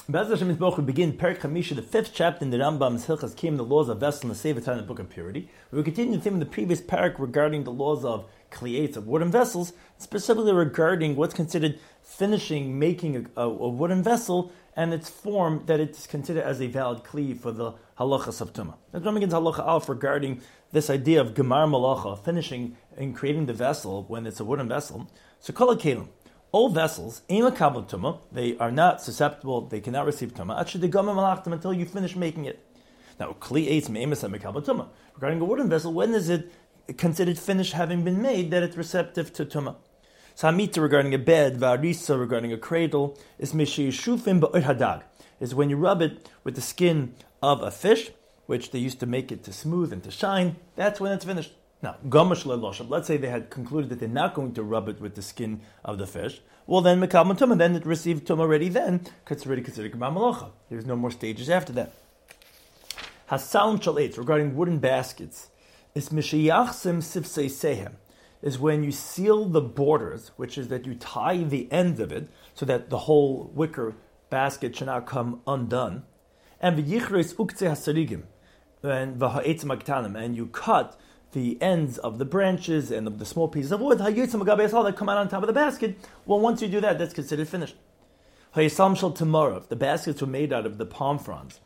Be'ez Hashem Yisboch, we begin Perek Chamisha, the 5th chapter in the Rambam's Hilchas Kiyum, the laws of vessel and the Sefer Torah in the Book of Purity. We continue the theme in the previous Perek regarding the laws of kliyetz, of wooden vessels, specifically regarding what's considered finishing, making a wooden vessel and its form, that it's considered as a valid kli for the halachas of tumah. Now, Rambam begins halacha alf regarding this idea of gemar malacha, finishing and creating the vessel when it's a wooden vessel. So kol hakelim, all vessels, they are not susceptible, they cannot receive tumah, until you finish making it. Now, regarding a wooden vessel, when is it considered finished having been made that it's receptive to tumah? Samita regarding a bed, varisa regarding a cradle, is is when you rub it with the skin of a fish, which they used to make it to smooth and to shine, that's when it's finished. Now, let's say they had concluded that they're not going to rub it with the skin of the fish. Well, then mekabel tumah, then it received tumah already then, because it's already considered gemar malacha. There's no more stages after that. Hasalim shaletz, regarding wooden baskets, is mishiyachsim sifsei sehem, is when you seal the borders, which is that you tie the ends of it, so that the whole wicker basket should not come undone. And v'yichres uktzei hasarigim, and you cut the ends of the branches and of the small pieces of wood that come out on top of the basket. Well, once you do that, that's considered finished. If the baskets were made out of the palm fronds,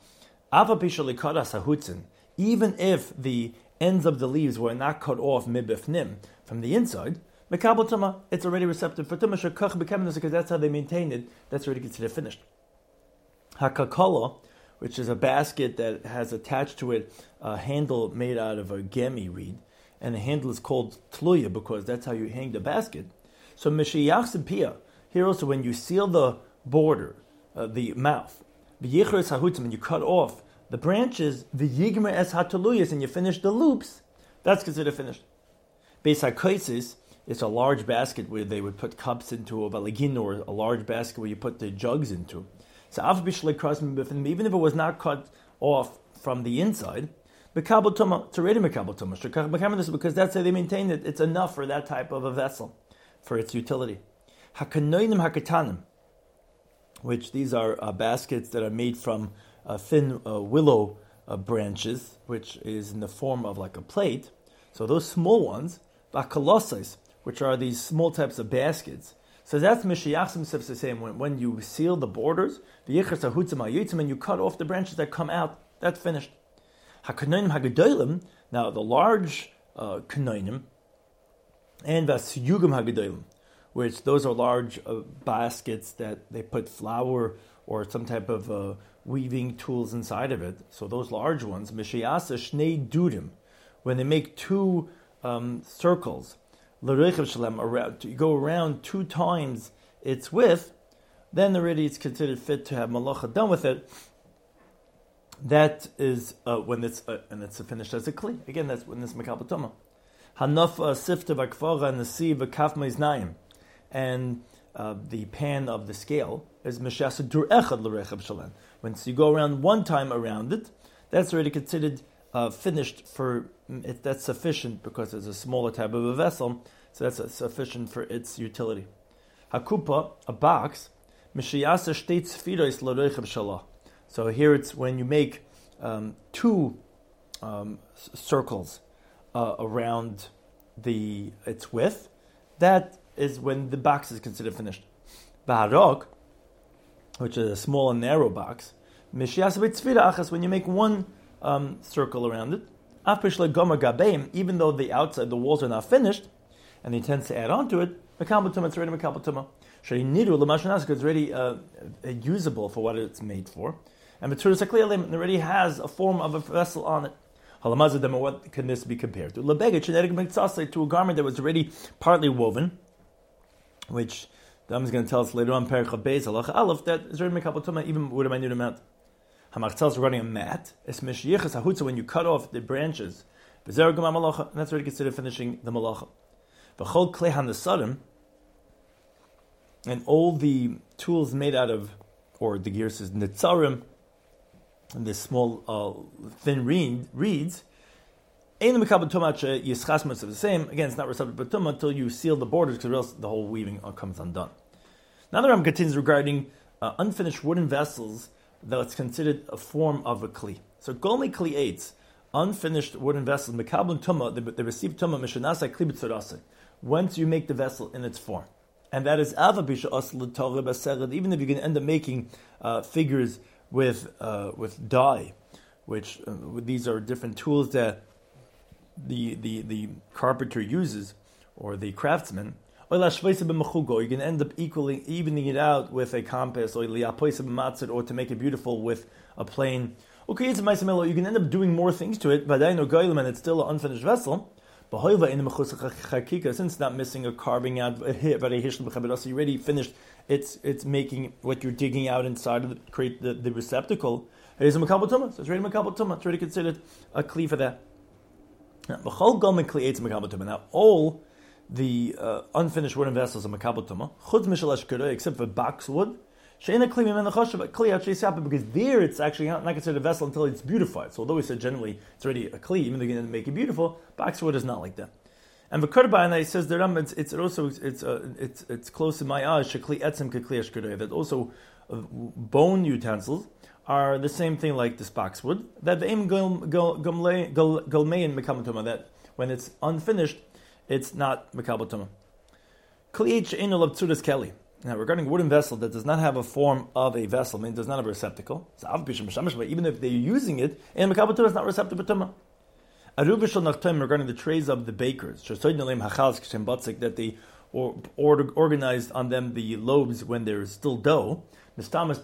even if the ends of the leaves were not cut off mibifnim from the inside, it's already receptive for tumah, because that's how they maintain it. That's already considered finished. Hakakala, which is a basket that has attached to it a handle made out of a gemi reed, and the handle is called tluya because that's how you hang the basket. So mishiyachsim pia, here also when you seal the border, the mouth, v'yichres hahutzim, and you cut off the branches, v'yigmer es hatuluyas, and you finish the loops, that's considered finished. Beis hakoisis, it's a large basket where they would put cups into, a valigin, or a large basket where you put the jugs into. So even if it was not cut off from the inside, mekabel tumah, it's already mekabel tumah, because that's how they maintain it. It's enough for that type of a vessel, for its utility. Hakanoinim hakatanim, which these are baskets that are made from thin willow branches, which is in the form of like a plate. So those small ones, bakalosais, which are these small types of baskets. So that's mishiyachsim sifsei, when you seal the borders, v'yichres hahutzim hayitzim, and you cut off the branches that come out, that's finished. Hakanoinim hagadolim, now the large kanoinim, and vasyugim hagadolim, which those are large baskets that they put flour or some type of weaving tools inside of it. So those large ones, mishiyasa shnei dudim, when they make two circles, around, you go around 2 times its width, then already it's considered fit to have malacha done with it. That is when it's and it's finished as a kli. Again, that's when it's mekabel tumah. Hanaf sifta v'kvara and the sieve v'kaf meiznayim, and the pan of the scale is mishasa dur echad l'rechab shalem. When you go around 1 time around it, that's already considered finished for it. That's sufficient because it's a smaller type of a vessel, so that's sufficient for its utility. Hakupa, a box, mishiyasa shtei tzfiros l'rechab shalah. So here it's when you make 2 circles around its width. That is when the box is considered finished. Baharok, which is a small and narrow box, mishiyasa b'tzfira achas, when you make 1 circle around it, even though the outside, the walls are not finished, and he tends to add on to it, it's already mekabel tumah. It's already usable for what it's made for, and it already has a form of a vessel on it. What can this be compared to? To a garment that was already partly woven, which the Ram is going to tell us later on, Perek Beis Halacha Aleph, that is already mekabel tumah even with a minute amount. Hamachtzal is regarding a mat. It's mishyichas hahutza, when you cut off the branches. B'zer gemar malacha, and that's already considered finishing the malacha. V'chol klei hanesarim, and all the tools made out of, or the gear says netzarim, and the small thin reeds. Ein mekabel tumah yischas most of the same. Again, it's not receptive for tumah until you seal the borders, because else the whole weaving comes undone. Now the Ram continues regarding unfinished wooden vessels that's considered a form of a kli. So golmi kli eitz, unfinished wooden vessels, mekabel tumah, they receive tumah mishanasa kli b'tzorase, once you make the vessel in its form. And that is avabisha asl l'torah b'sered, even if you're going to end up making figures with dye, which these are different tools that the carpenter uses, or the craftsman. You're going to end up evening it out with a compass, or to make it beautiful with a plane. Okay, you can end up doing more things to it, and it's still an unfinished vessel. Since it's not missing a carving out, you already finished. It's making what you're digging out inside of the receptacle. It is a makabel tumah, so it's already makabel tumah. It's already considered a kli for that. Now, all the unfinished wooden vessels are makabel tumah, except for boxwood. Because there it's actually not considered a vessel until it's beautified. So although we said generally it's already a kli, even though you're going to make it beautiful, boxwood is not like that. And the Kurban, it says the Ram, it's close to my eyes. Shekli etzem kekli ashkudei. That also bone utensils are the same thing like this boxwood. That the aim golmein mekabel tumah. That when it's unfinished, it's not mekabel tumah. Kli she'eino l'btzudas keli. Now, regarding wooden vessel that does not have a form of a vessel, meaning does not have a receptacle, even if they're using it, and mekabel tumah is not receptive to tumah. Regarding the trays of the bakers, that they organized on them the loaves when they're still dough, because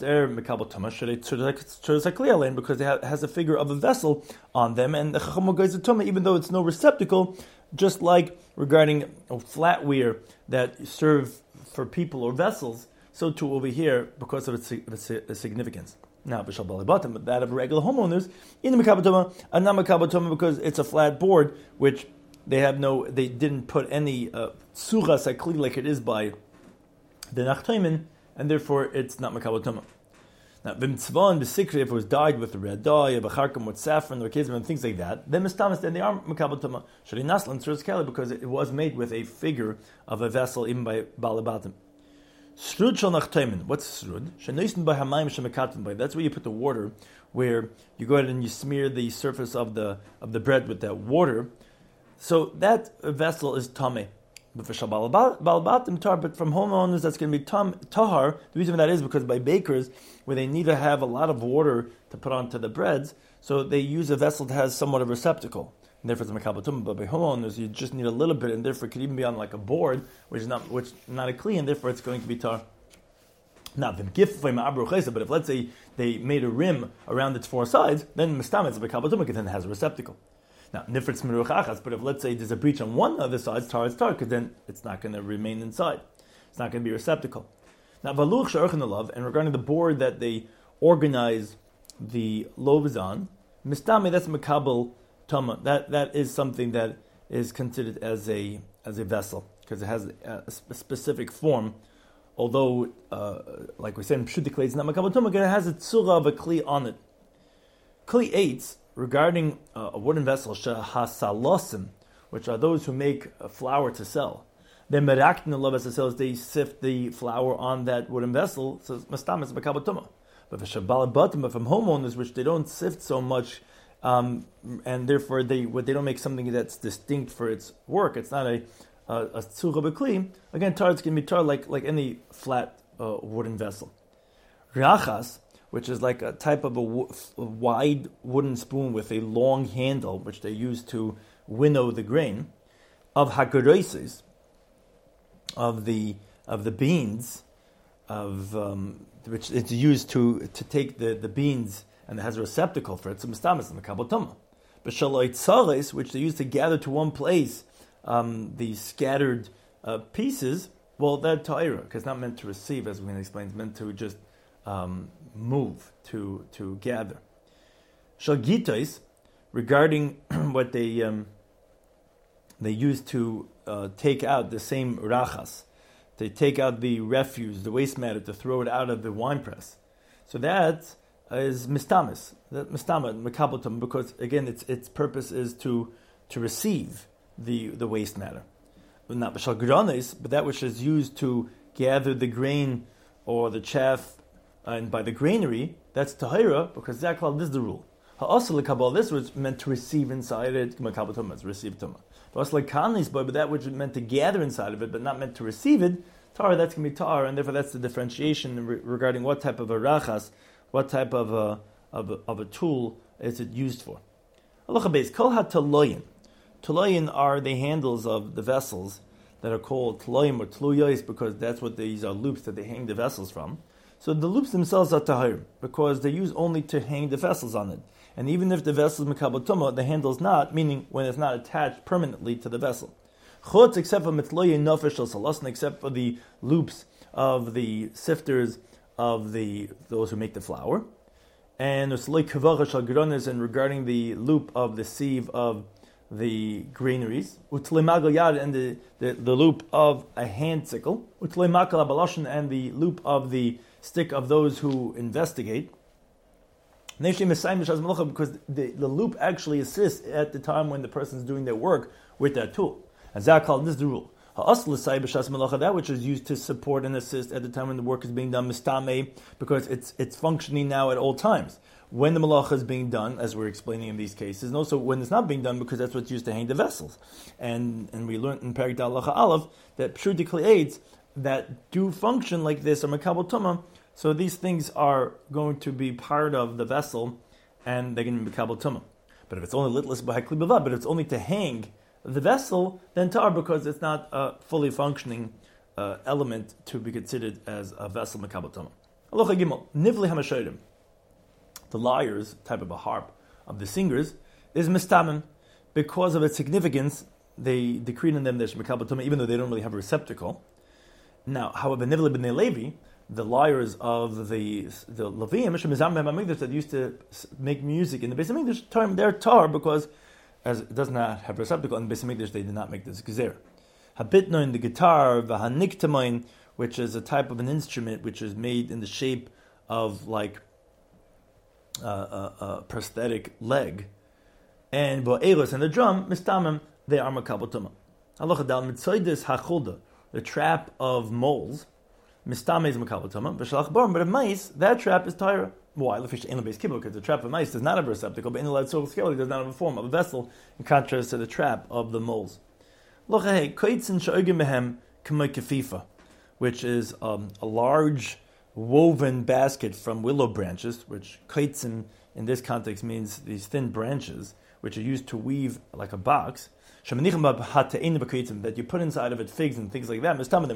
it has a figure of a vessel on them, and the chacham goes to tumah, even though it's no receptacle, just like regarding flatware that serve for people or vessels, so too over here because of its significance. Now, b'shal balibatim, but that of regular homeowners in the mekabel tumah, and not mekabel tumah because it's a flat board, which they didn't put any tzuras akli like it is by the Nachtaymin, and therefore it's not mekabel tumah. Now, v'mitzvah and b'sikri, if it was dyed with a red dye, a b'charkim with saffron or kism and things like that, then mistamas, then they are mekabel tumah. Shari naslan tzuras keli, because it was made with a figure of a vessel, even by balibatim. Srud shal nachtaymin. What's srud? Shenoisen by hamayim shemekatim by. That's where you put the water, where you go ahead and you smear the surface of the bread with that water. So that vessel is tameh. But for balibatim tar, but from homeowners that's going to be tahar. The reason for that is because by bakers, where they need to have a lot of water to put onto the breads, so they use a vessel that has somewhat of a receptacle. And therefore it's a mekabel tumah. But by homeowners, you just need a little bit, and therefore it could even be on like a board, which is not a kli, and therefore it's going to be tar. Now, the gift for but if let's say they made a rim around its four sides, then mistam it's a mekabel tumah because then it has a receptacle. Now, nifritz meruach achas, but if let's say there's a breach on one of the sides, tar is tar, because then it's not going to remain inside. It's not going to be a receptacle. Now, valuch she'orchen alav, and regarding the board that they organize the loaves on, mistame, that's mekabel tumah. That is something that is considered as a vessel, because it has a specific form. Although, like we said in Pshuti Klei, it's not mekabel tumah, because it has a tzura of a kli on it. Kli eitz, regarding a wooden vessel, shahasalosim, which are those who make flour to sell. Then meraktin alav, they sift the flour on that wooden vessel. So mastam is mekabel tumah. But for shabalabatim, from homeowners, which they don't sift so much, and therefore they don't make something that's distinct for its work. It's not a tzura b'kli. Again, tar it's going to be tar like any flat wooden vessel. Rachas, which is like a type of a wide wooden spoon with a long handle, which they use to winnow the grain, of hakaroises, of the beans, which it's used to take the beans, and it has a receptacle for it. So mistamas and mekabel tumah. But shaloit tzares, which they use to gather to one place the scattered pieces, well, they're ta'ira, because it's not meant to receive, as we're going to explain. It's meant to just move, to gather. Shalgitais, regarding what they use to take out the same rachas, they take out the refuse, the waste matter, to throw it out of the wine press. So that is mistamis, mekabel tumah, because again its purpose is to receive the waste matter. But not b'shal granis, but that which is used to gather the grain or the chaff and by the granary, that's tahira, because zaklal, this is the rule. Ha'asal kabal, this was meant to receive inside it, makabel tumah, it's receive tumah. Ha'asal kanlis, but that which is meant to gather inside of it, but not meant to receive it, tar, that's going to be tar, and therefore that's the differentiation regarding what type of a rachas, what type of a tool is it used for. Halacha beis, kol ha-taloyin. Taloyin are the handles of the vessels that are called taloyim or tluyos, because that's what these are loops that they hang the vessels from. So the loops themselves are tahir, because they're used only to hang the vessels on it. And even if the vessel is mekabel tumah, the handle is not, meaning when it's not attached permanently to the vessel. Chutz, except for mitloyin nafesh al salasin, except for the loops of the sifters of those who make the flour. And usloi kavacha shal granis, and regarding the loop of the sieve of the granaries, utleimagal yad, and the loop of a hand sickle, utleimakal abalashin, and the loop of the stick of those who investigate. Because the loop actually assists at the time when the person is doing their work with that tool. And zakal, this is the rule. That which is used to support and assist at the time when the work is being done, mistame, because it's functioning now at all times. When the malacha is being done, as we're explaining in these cases, and also when it's not being done, because that's what's used to hang the vessels. And we learned in Perek Halacha Aleph that pshuti kleids that do function like this are makabel tumah. So these things are going to be part of the vessel, and they're going to be makabel tumah. But if it's only litlis b'hakli b'vad, but it's only to hang the vessel, then tar, because it's not a fully functioning element to be considered as a vessel makabel tumah. Halacha gimel, nivli hamashorim. The lyres, type of a harp of the singers, is mistamim. Because of its significance, they decreed in them there's makabel tumah, even though they don't really have a receptacle. Now, however, nivli b'nei Levi, the lyres of the Leviim, that used to make music in the Beis Hamikdash, they're tar, because as it does not have a receptacle in the Beis Hamikdash, they did not make this gezer. Habitnoin, the guitar, v'haniktamoin, which is a type of an instrument which is made in the shape of like a prosthetic leg, and va'elos, and the drum, mistamim, they are makabel tumah. Halacha dal mitzoides hachulda, the trap of moles, mistame is makabel tumah, v'shalach barim, but a mice, that trap is tyra. Why? Because the trap of mice does not have a receptacle, but in the Latzel scale, it does not have a form of a vessel, in contrast to the trap of the moles. Which is a large woven basket from willow branches, which kaitzin in this context means these thin branches, which are used to weave like a box, that you put inside of it figs and things like that.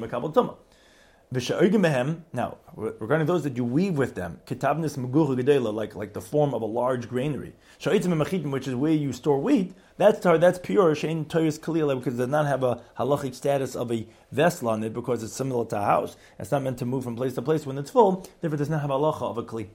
Now, regarding those that you weave with them, like the form of a large granary, which is where you store wheat, that's pure, because it does not have a halachic status of a vessel on it, because it's similar to a house. It's not meant to move from place to place when it's full, therefore it does not have a halacha of a kli.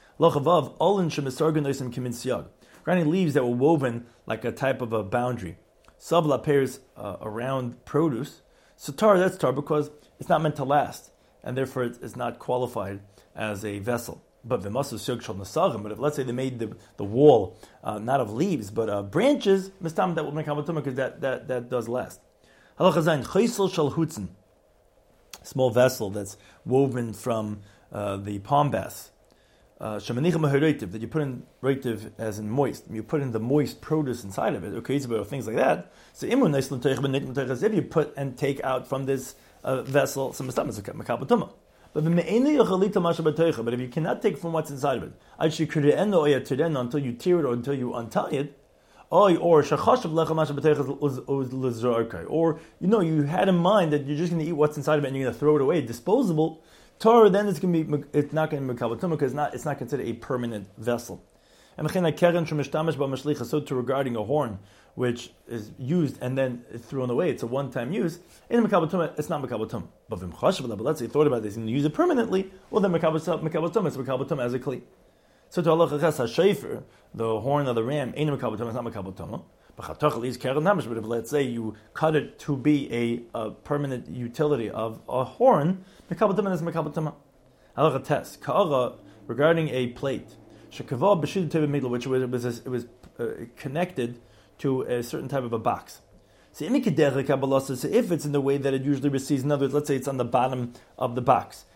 Regarding leaves that were woven like a type of a boundary, sabla pairs around produce, so that's tar, because it's not meant to last, and therefore it's not qualified as a vessel. But the masu sirk shal nasagim. But if, let's say, they made the wall not of leaves but branches, mistam, that will make makabel tumah, because that does last. Halacha zayin chaysel shal hutzin, small vessel that's woven from the palm bass. That you put in reitiv as in moist, you put in the moist produce inside of it, or things like that. So if you put and take out from this vessel some mistam, is makabel tumah. But if you cannot take from what's inside of it, until you tear it or until you untie it, or you had in mind that you're just going to eat what's inside of it and you're going to throw it away, disposable, Torah, then it's not going to be makabel tumah, because it's not considered a permanent vessel. And so too regarding a horn which is used and then it's thrown away, it's a one-time use. In makabel tumah, it's not makabel tumah. But let's say you thought about this and you use it permanently, well then makabel tumah, it's makabel tumah as a kli. So to halacha ches ha-shayfer, the horn of the ram, ain't makabel tumah, it's not makabel tumah. But if, let's say, you cut it to be a permanent utility of a horn, makabel tumah is makabel tumah. Halacha tes ka'ara, regarding a plate, shekavah b'shid tevim middle, which was connected to a certain type of a box. So if it's in the way that it usually receives, in other words, let's say it's on the bottom of the box,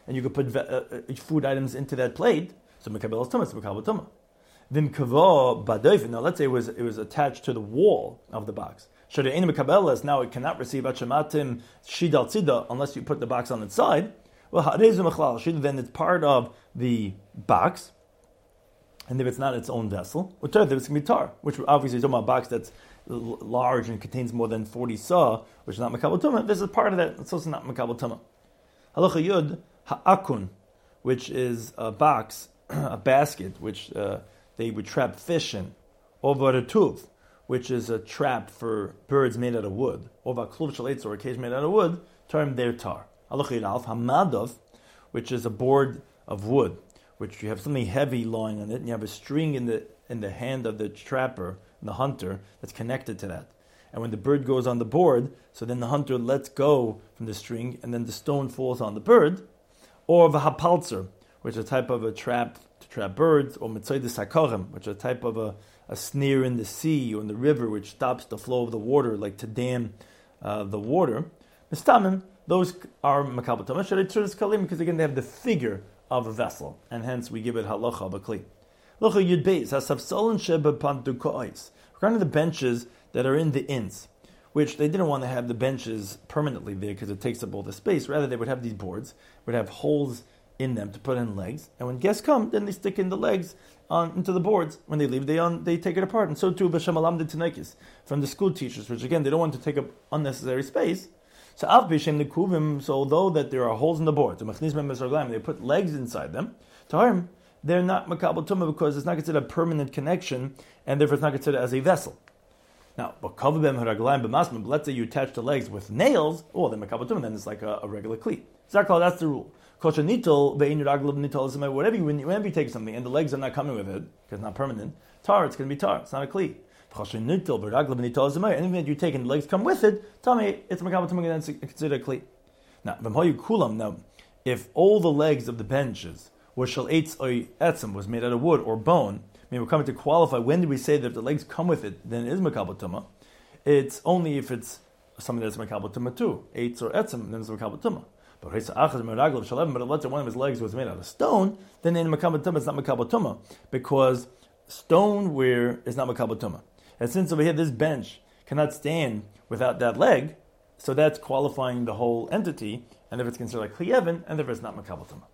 and you could put food items into that plate, so mekabel tumah, it's mekabel tumah. Vim kavo badoif. Now let's say it was attached to the wall of the box. Should it mekabelas, now it cannot receive achamatim shidal tzida unless you put the box on its side. Well, then it's part of the box, and if it's not its own vessel, it's going to be tar, which obviously is talking about a box that's large and contains more than 40 saw, which is not makabel tumah. This is part of that, it's also not makabel tumah. Halacha yud ha'akun, which is a box, a basket, which they would trap fish in, over a tooth, which is a trap for birds made out of wood, over a kluv shalitz, or a cage made out of wood, termed their tar. Halacha yud alf hamadov, which is a board of wood, which you have something heavy lying on it, and you have a string in the hand of the trapper, the hunter, that's connected to that. And when the bird goes on the board, so then the hunter lets go from the string, and then the stone falls on the bird. Or v'hapalzer, which is a type of a trap to trap birds, or mitzoides hakorim, which is a type of a snare in the sea or in the river, which stops the flow of the water, like to dam the water. Mistamim, those are makabel tumah, shadei kalim, because again they have the figure of a vessel, and hence we give it halacha of a kli. Halacha yud beis hasafsalin sheba pantukois. Regarding the benches that are in the inns, which they didn't want to have the benches permanently there because it takes up all the space. Rather, they would have these boards, would have holes in them to put in legs, and when guests come, then they stick in the legs into the boards. When they leave, they take it apart. And so too, b'shem alam de tinekis, from the school teachers, which again, they don't want to take up unnecessary space. So av b'shem nekuvim, so although that there are holes in the boards, they put legs inside them, taharim, they're not makabel tumah because it's not considered a permanent connection, and therefore it's not considered as a vessel. Now, but let's say you attach the legs with nails, then makabel tumah, then it's like a regular cleat. Zakal, that's the rule. Whatever you take something and the legs are not coming with it, because it's not permanent, tar, it's going to be tar, it's not a cleat. Anything that you take and the legs come with it, tell me it's makabel tumah, and it's considered a cleat. Now, if all the legs of the benches was made out of wood or bone, we're coming to qualify, when did we say that if the legs come with it, then it is makabel tumah? It's only if it's something that's makabel tumah too, eitz or etzim, then it's makabel tumah. But let's say one of his legs was made out of stone, then in makabel tumah it's not makabel tumah, because stoneware is not makabel tumah. And since over here this bench cannot stand without that leg, so that's qualifying the whole entity, and if it's considered like kliyevin, and if it's not makabel tumah.